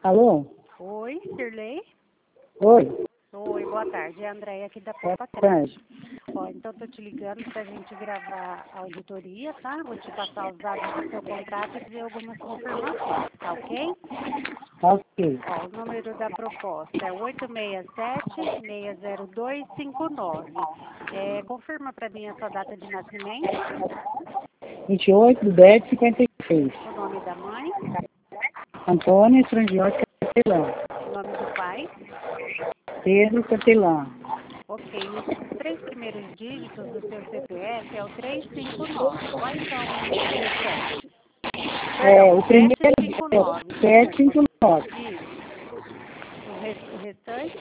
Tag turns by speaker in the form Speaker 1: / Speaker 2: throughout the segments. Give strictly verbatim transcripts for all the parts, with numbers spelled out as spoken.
Speaker 1: Alô?
Speaker 2: Oi, Sirlei?
Speaker 1: Oi,
Speaker 2: Oi, boa tarde. É a Andréia aqui da
Speaker 1: boa
Speaker 2: Popa
Speaker 1: tarde.
Speaker 2: Crédito. Ó, então tô te ligando pra gente gravar a auditoria, tá? Vou te passar os dados do seu contrato e fazer algumas confirmações, tá ok?
Speaker 1: Ok.
Speaker 2: Ó, o número da proposta é oito seis sete, seis zero dois, cinco nove. É, confirma pra mim a sua data de nascimento,
Speaker 1: vinte e oito de dez de cinquenta e seis.
Speaker 2: o nome da mãe,
Speaker 1: Antônio Estrangiotti Capelão.
Speaker 2: o nome do pai.
Speaker 1: Pedro Capelão.
Speaker 2: Ok, os três primeiros dígitos do seu C P F é o trezentos e cinquenta e nove. Quais são os restantes?
Speaker 1: É,
Speaker 2: Perdão,
Speaker 1: o primeiro
Speaker 2: setecentos e cinquenta e nove,
Speaker 1: é
Speaker 2: desculpa.
Speaker 1: sete cinco nove,
Speaker 2: Isso. O, res, o restante?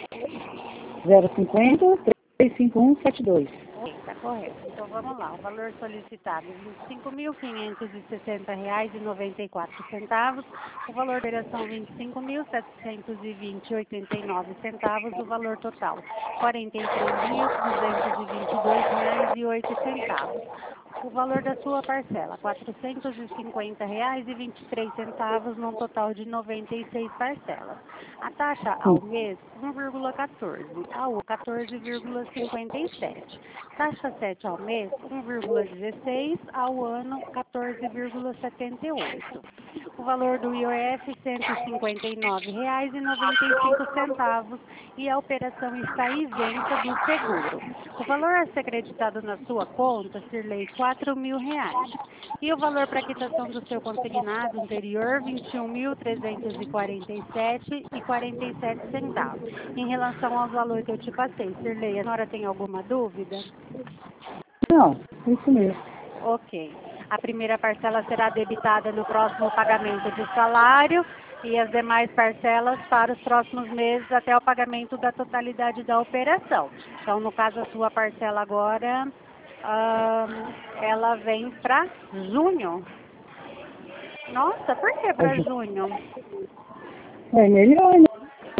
Speaker 1: zero cinquenta, três cinco um sete dois.
Speaker 2: Ok, está correto. Então vamos lá. O valor solicitado, vinte e cinco mil quinhentos e sessenta reais e noventa e quatro centavos. O valor da operação, vinte e cinco mil setecentos e vinte e oitenta e nove centavos. O valor total, quarenta e três mil duzentos e vinte e dois reais e oito centavos. O valor da sua parcela, quatrocentos e cinquenta reais e vinte e três centavos, num total de noventa e seis parcelas. A taxa ao mês, um vírgula quatorze, ao quatorze vírgula cinquenta e sete. Taxa sete ao mês, um vírgula dezesseis, ao ano, quatorze vírgula setenta e oito. O valor do I O F, cento e cinquenta e nove reais e noventa e cinco centavos, e a operação está isenta do seguro. O valor a ser creditado na sua conta, Sirlei, quatro mil reais. E o valor para quitação do seu consignado anterior, vinte e um mil trezentos e quarenta e sete e quarenta e sete centavos. Em relação aos valores que eu te passei, Sirlei, a senhora tem alguma dúvida?
Speaker 1: Não, isso mesmo.
Speaker 2: Ok. A primeira parcela será debitada no próximo pagamento de salário e as demais parcelas para os próximos meses até o pagamento da totalidade da operação. Então, no caso, a sua parcela agora, ahn, ela vem para junho. Nossa, por que para junho?
Speaker 1: É melhor, né?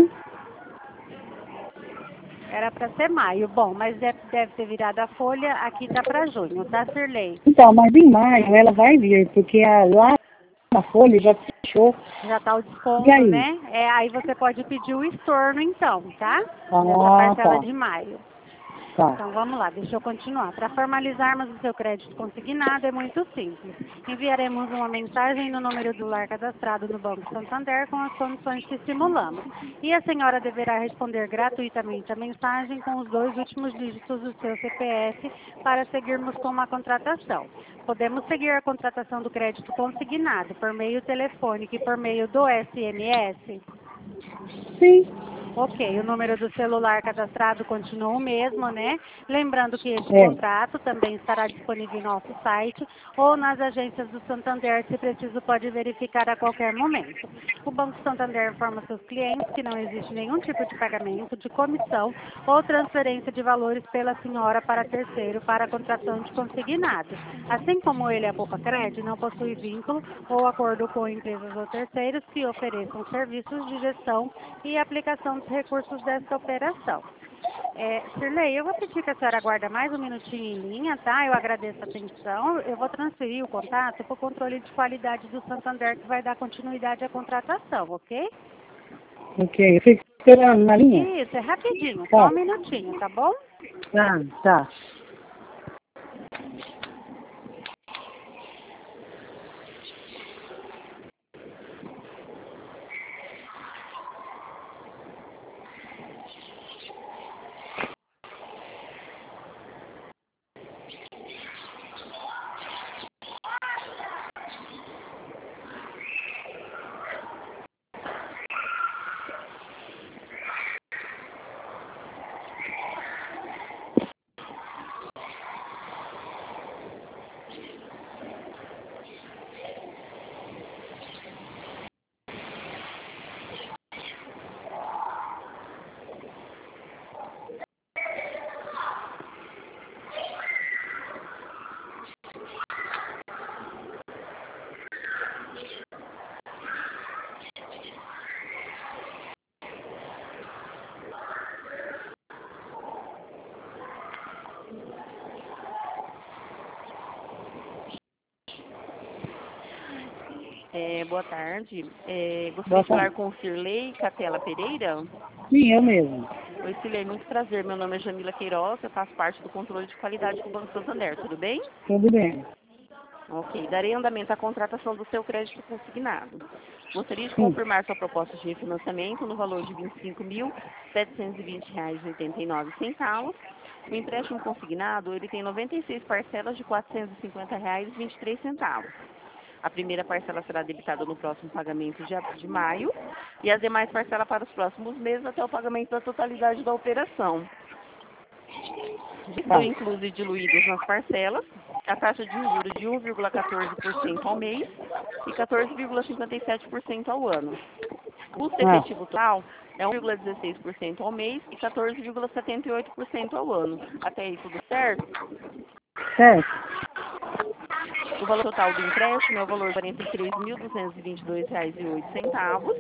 Speaker 2: Era para ser maio. Bom, mas deve, deve ter virado a folha. Aqui tá para junho, tá, Sirlei?
Speaker 1: Então, mas em maio ela vai vir, porque a, lá na folha já fechou.
Speaker 2: Já tá o
Speaker 1: E
Speaker 2: desconto,
Speaker 1: aí?
Speaker 2: né? É, aí você pode pedir o estorno, então, tá? Dessa
Speaker 1: Ah,
Speaker 2: parcela
Speaker 1: tá,
Speaker 2: de maio.
Speaker 1: tá.
Speaker 2: Então vamos lá, deixa eu continuar. Para formalizarmos o seu crédito consignado é muito simples. Enviaremos uma mensagem no número do lar cadastrado no Banco Santander com as condições que simulamos. E a senhora deverá responder gratuitamente a mensagem com os dois últimos dígitos do seu C P F para seguirmos com uma contratação. Podemos seguir a contratação do crédito consignado por meio telefônico e por meio do S M S?
Speaker 1: Sim,
Speaker 2: Ok, o número do celular cadastrado continua o mesmo, né? Lembrando que este
Speaker 1: é.
Speaker 2: contrato também estará disponível em nosso site ou nas agências do Santander, se preciso pode verificar a qualquer momento. O Banco Santander informa seus clientes que não existe nenhum tipo de pagamento, de comissão ou transferência de valores pela senhora para terceiro para a contratação de consignado. Assim como ele, a Poupa Cred, não possui vínculo ou acordo com empresas ou terceiros que ofereçam serviços de gestão e aplicação dos recursos desta operação. É, Sirlei, eu vou pedir que a senhora aguarde mais um minutinho em linha, tá? Eu agradeço a atenção. Eu vou transferir o contato para o controle de qualidade do Santander, que vai dar continuidade à contratação, ok?
Speaker 1: Ok, eu fico esperando na linha.
Speaker 2: Isso, é rapidinho, só
Speaker 1: Tá,
Speaker 2: um minutinho, tá bom?
Speaker 1: tá, tá.
Speaker 3: É, boa tarde. É, gostaria
Speaker 1: Boa
Speaker 3: de falar
Speaker 1: tarde.
Speaker 3: com o Cirlei Catela Pereira.
Speaker 1: Sim, eu mesmo.
Speaker 3: Oi, Cirlei, muito prazer. Meu nome é Jamila Queiroz, eu faço parte do controle de qualidade do Banco Santander, tudo bem?
Speaker 1: Tudo bem.
Speaker 3: Ok, darei andamento à contratação do seu crédito consignado. Gostaria de
Speaker 1: Sim,
Speaker 3: confirmar sua proposta de refinanciamento no valor de vinte e cinco mil, setecentos e vinte reais e oitenta e nove centavos. O empréstimo consignado, ele tem noventa e seis parcelas de quatrocentos e cinquenta reais e vinte e três centavos. A primeira parcela será debitada no próximo pagamento de, de maio e as demais parcelas para os próximos meses até o pagamento da totalidade da operação. Estão
Speaker 1: tá.
Speaker 3: inclusos e diluídos nas parcelas a taxa de juros de um vírgula quatorze por cento ao mês e quatorze vírgula cinquenta e sete por cento ao ano. O custo
Speaker 1: Ah,
Speaker 3: efetivo total é um vírgula dezesseis por cento ao mês e quatorze vírgula setenta e oito por cento ao ano. Até aí tudo certo?
Speaker 1: certo.
Speaker 3: O valor total do empréstimo é o valor de quarenta e três mil, duzentos e vinte e dois reais e oito centavos.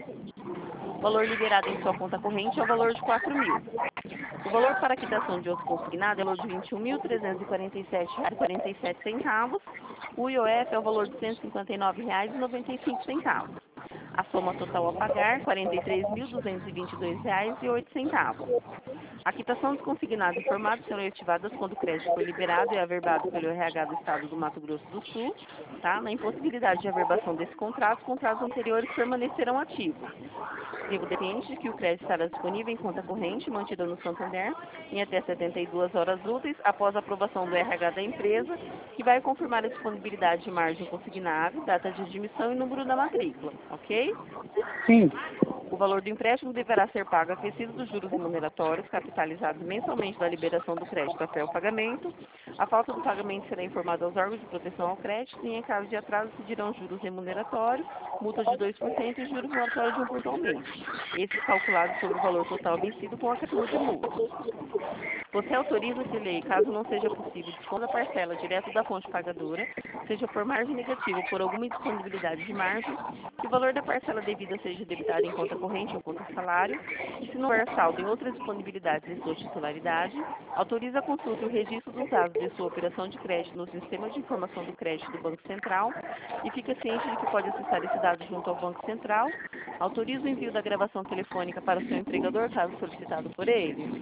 Speaker 3: O valor liberado em sua conta corrente é o valor de quatro mil. O valor para quitação de outro consignado é o valor de vinte e um mil, trezentos e quarenta e sete reais e quarenta e sete centavos. O I O F é o valor de cento e cinquenta e nove reais e noventa e cinco centavos. A soma total a pagar, quarenta e três mil, duzentos e vinte e dois reais e oito centavos. A quitação dos consignados informados serão ativadas quando o crédito for liberado e averbado pelo R H do Estado do Mato Grosso do Sul. Tá? Na impossibilidade de averbação desse contrato, os contratos anteriores permanecerão ativos. Escreva o detenente de que o crédito estará disponível em conta corrente mantida no Santander em até setenta e duas horas úteis após a aprovação do R H da empresa, que vai confirmar a disponibilidade de margem consignável, data de admissão e número da matrícula, ok?
Speaker 1: Sim,
Speaker 3: O valor do empréstimo deverá ser pago acrescido dos juros remuneratórios capitalizados mensalmente da liberação do crédito até o pagamento. A falta do pagamento será informada aos órgãos de proteção ao crédito e, em caso de atraso, pedirão juros remuneratórios, multa de dois por cento e juros moratórios de um por cento ao mês. Esses calculados sobre o valor total vencido com acréscimo de multa. Você autoriza esse lei, caso não seja possível, dispor da parcela direto da fonte pagadora, seja por margem negativa ou por alguma indisponibilidade de margem, que o valor da parcela devida seja debitado em conta corrente ou conta salário, e se não houver saldo em outras disponibilidades de sua titularidade, autoriza a consulta e o registro dos dados de sua operação de crédito no Sistema de Informação do Crédito do Banco Central e fica ciente de que pode acessar esse dado junto ao Banco Central, autoriza o envio da gravação telefônica para o seu empregador, caso solicitado por ele.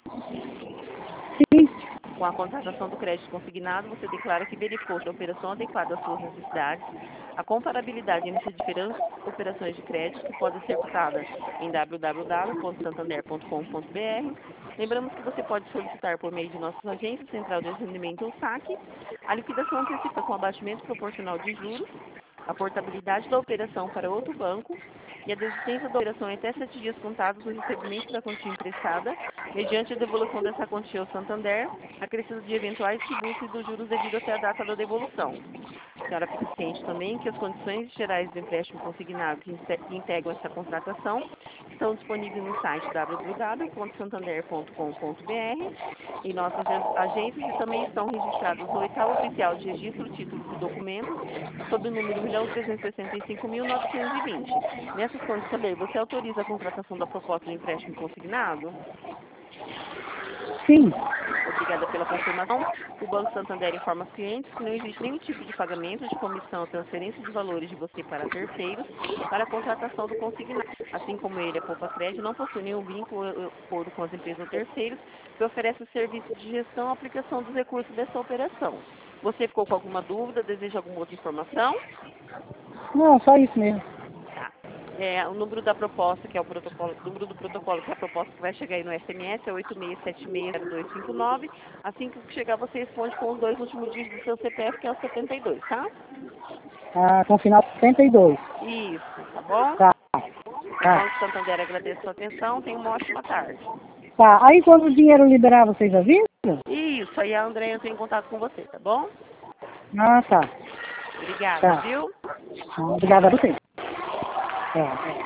Speaker 1: sim,
Speaker 3: Com a contratação do crédito consignado, você declara que verificou se a operação adequada às suas necessidades, a comparabilidade entre diferentes operações de crédito, que pode ser cotada em w w w ponto santander ponto com ponto b r. Lembramos que você pode solicitar por meio de nossas agências, Central de Atendimento ou saque, a liquidação antecipada com abatimento proporcional de juros, a portabilidade da operação para outro banco e a desistência da operação em até sete dias contados do recebimento da quantia emprestada, mediante a devolução dessa quantia ao Santander, acrescido de eventuais tributos e dos juros devido até a data da devolução. A senhora fica ciente também que as condições gerais do empréstimo consignado que integram essa contratação estão disponíveis no site w w w ponto santander ponto com ponto b r em nossas agências e também estão registrados no oitavo oficial de registro, títulos e documentos, sob o número um milhão trezentos e sessenta e cinco mil novecentos e vinte. Nessas condições, você autoriza a contratação da proposta de empréstimo consignado?
Speaker 1: sim.
Speaker 3: Obrigada pela confirmação. O Banco Santander informa os clientes que não existe nenhum tipo de pagamento de comissão ou transferência de valores de você para terceiros para a contratação do consignado. Assim como ele, a Poupa Crédito, não possui nenhum vínculo ou acordo com as empresas ou terceiros que oferecem o serviço de gestão e aplicação dos recursos dessa operação. Você ficou com alguma dúvida? Deseja alguma outra informação?
Speaker 1: Não, só isso mesmo.
Speaker 3: Tá. É, o número da proposta, que é o protocolo, o número do protocolo, que é a proposta que vai chegar aí no S M S, é oito seis sete seis zero dois cinco nove. Assim que chegar, você responde com os dois últimos dígitos do seu C P F, que é o setenta e dois, tá?
Speaker 1: Ah, com final setenta e dois.
Speaker 3: Isso, tá bom?
Speaker 1: Tá,
Speaker 3: O
Speaker 1: tá.
Speaker 3: Banco Santander agradece a sua atenção. Tenha uma ótima tarde.
Speaker 1: Tá, aí quando o dinheiro liberar, vocês avisam?
Speaker 3: Isso, aí a Andréia entra em contato com você, tá bom?
Speaker 1: Ah, tá.
Speaker 3: Obrigada,
Speaker 1: Tá.
Speaker 3: viu?
Speaker 1: Ah, obrigada a você. Tá.